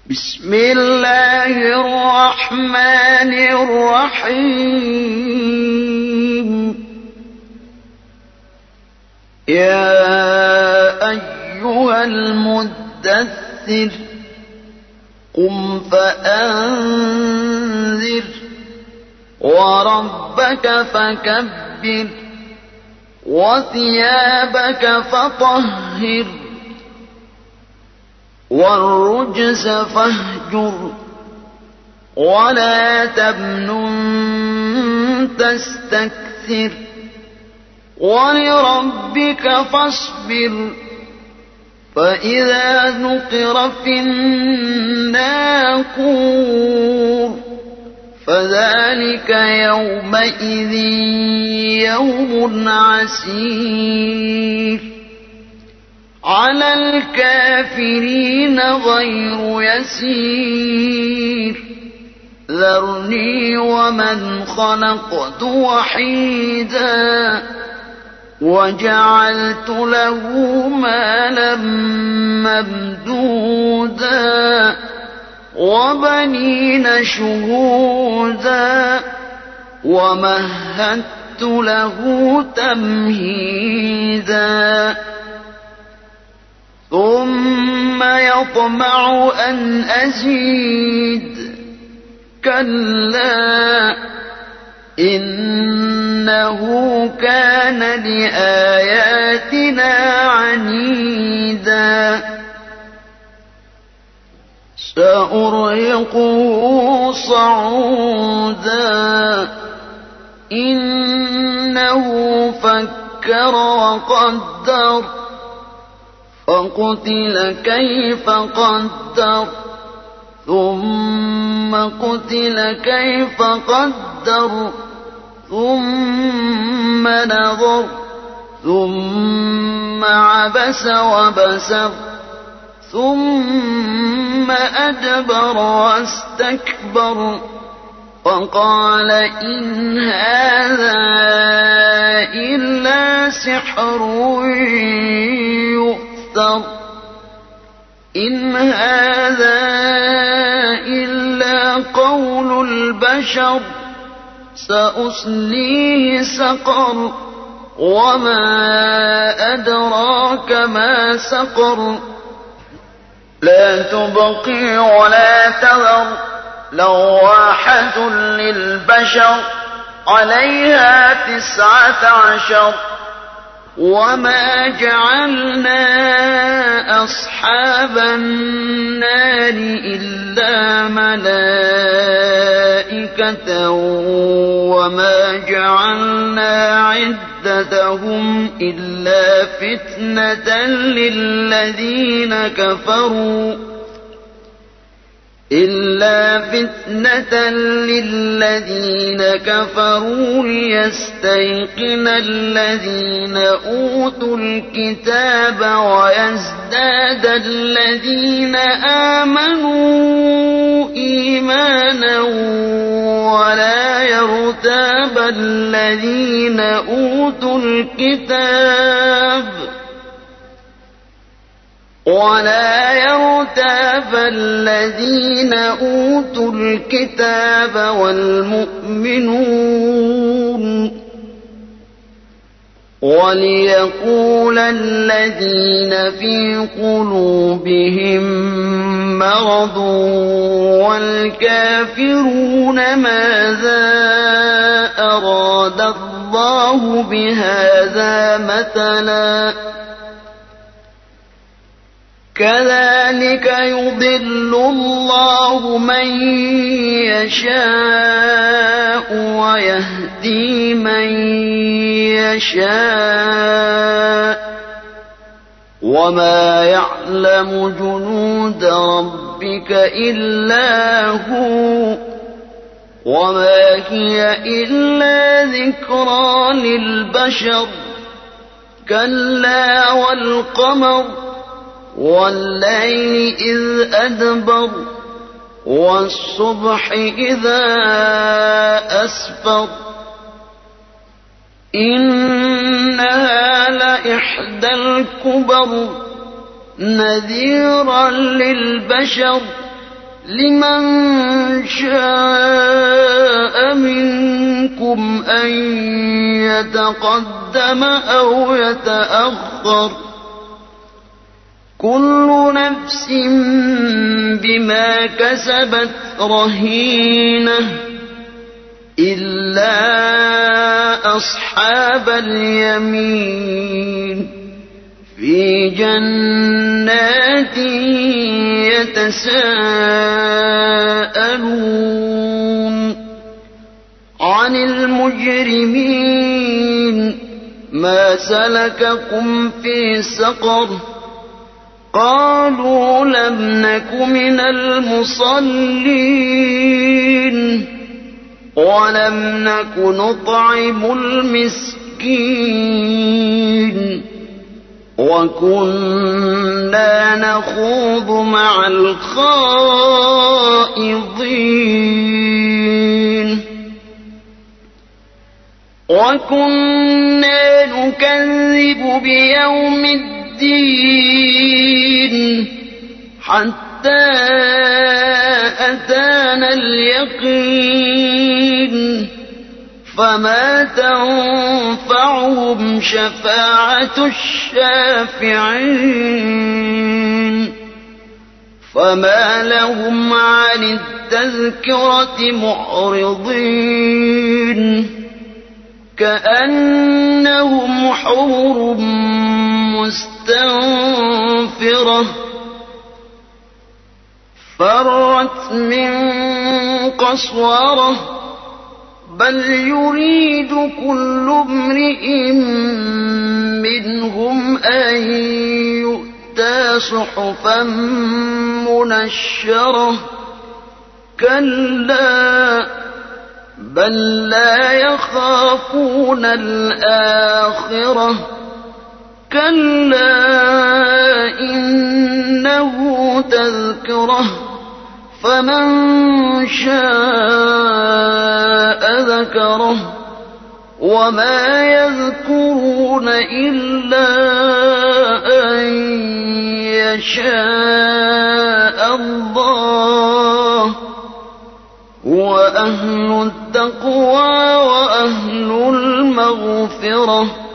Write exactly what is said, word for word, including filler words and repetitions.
بسم الله الرحمن الرحيم. يا أيها المدثر قم فأنذر وربك فكبر وثيابك فطهر والرجز فاهجر ولا تمنن تستكثر ولربك فاصبر فإذا نقر في الناقور فذلك يومئذ يوم عسير على الكافرين غير يسير. ذرني ومن خلقت وحيدا وجعلت له مالا ممدودا وبنين شهودا ومهدت له تمهيدا ثم يطمع أن أزيد كلا إنه كان لآياتنا عنيدا سأرهقه صعودا إنه فكر وقدر فقتل كيف قدر ثم قتل كيف قدر ثم نظر ثم عبس وبسر ثم أدبر واستكبر وقال إن هذا إلا سحر يؤثر إن هذا إلا قول البشر سأصليه سقر وما أدراك ما سقر لا تبقي ولا تذر لواحة للبشر عليها تسعة عشر وما جعلنا أصحاب النار إلا ملائكة وما جعلنا عدتهم إلا فتنة للذين كفروا إلا فتنة للذين كفروا ليستيقن الذين أوتوا الكتاب ويزداد الذين آمنوا إيمانا ولا يرتاب الذين أوتوا الكتاب ولا يرتاب الذين أوتوا الكتاب والمؤمنون وليقول الذين في قلوبهم مرض والكافرون ماذا أراد الله بهذا مثلا كذلك يضل الله من يشاء ويهدي من يشاء وما يعلم جنود ربك إلا هو وما هي إلا ذكرى للبشر كلا والقمر والليل إذ أدبر والصبح إذا أسفر إنها لإحدى الكبر نذيرا للبشر لمن شاء منكم أن يتقدم أو يتأخر كل نفس بما كسبت رهينة إلا أصحاب اليمين في جنات يتساءلون عن المجرمين ما سلككم في سقر قالوا لم نك من المصلين ولم نك نطعم المسكين وكنا نخوض مع الخائضين وكنا نكذب بيوم الدين حتى أتانا اليقين فما تنفعهم شفاعة الشافعين فما لهم عن التذكرة معرضين كأنهم حمر مستنفرة فرت من قسورة بل يريد كل امرئ منهم أن يؤتى صحفا منشرة كلا بل لا يخافون الآخرة كلا إنه تذكرة فمن شاء ذكره وما يذكرون إلا أن يشاء الله هو أهل التقوى وأهل المغفرة